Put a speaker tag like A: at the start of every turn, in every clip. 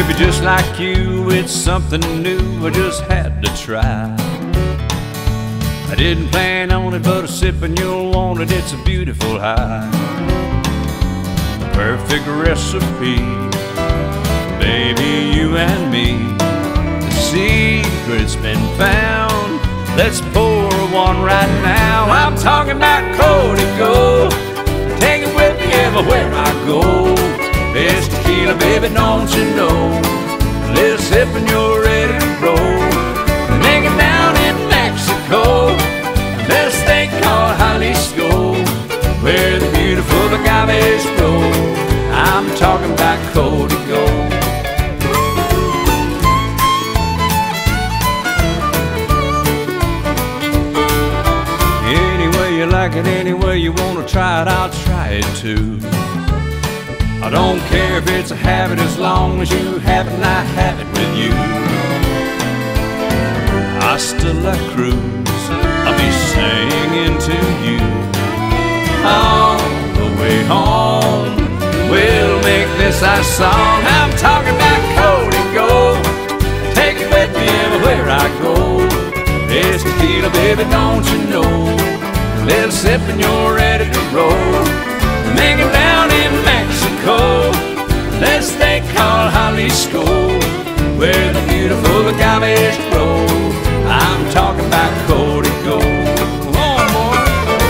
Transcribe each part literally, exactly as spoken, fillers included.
A: baby, just like you, it's something new I just had to try. I didn't plan on it, but a sip and you'll want it. It's a beautiful high, perfect recipe, baby, you and me. The secret's been found. Let's pour one right now. I'm talking about Código. Take it with me everywhere I go. It's tequila, baby, don't you know? A little sip and you're ready to roll. Make it down in Mexico. There's a state called Jalisco, where the beautiful agaves grow. I'm talking about Código. Any way you like it, any way you want to try it, I'll try it too. I don't care if it's a habit, as long as you have it and I have it with you. Hasta la Cruz, I'll be singing to you. On the way home, we'll make this our song. I'm talking about Código. Take it with me everywhere I go. It's tequila, baby, don't you know? A little sip and you're ready to roll. Make it down in Mexico. There's a state called Jalisco, where the beautiful agaves grow. I'm talking about Código. Come on, boy.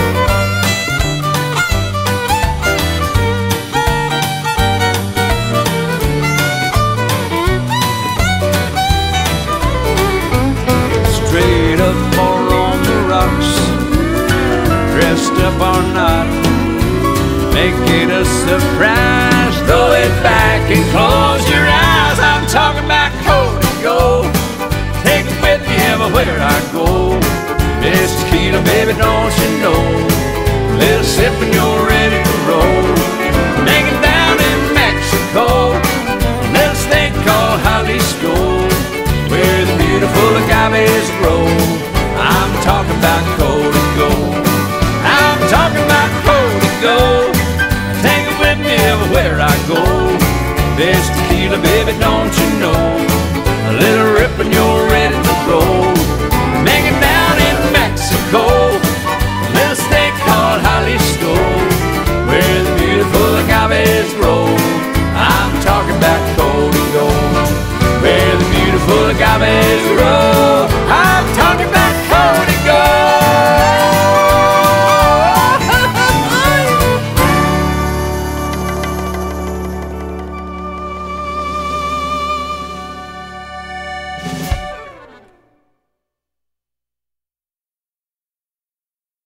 A: Straight up or on the rocks, dressed up or not, make it a surprise. Throw it back and close your eyes. I'm talking about Código. Take it with me everywhere I go. It's tequila, baby, don't you know? A little sip and you're ready to roll. Make it down in Mexico. A little state called Jalisco, where the beautiful agaves grow. I'm talking about Código. I'm talking about Código. Take it with me everywhere I go. There's tequila, baby, don't you know? A little rip in your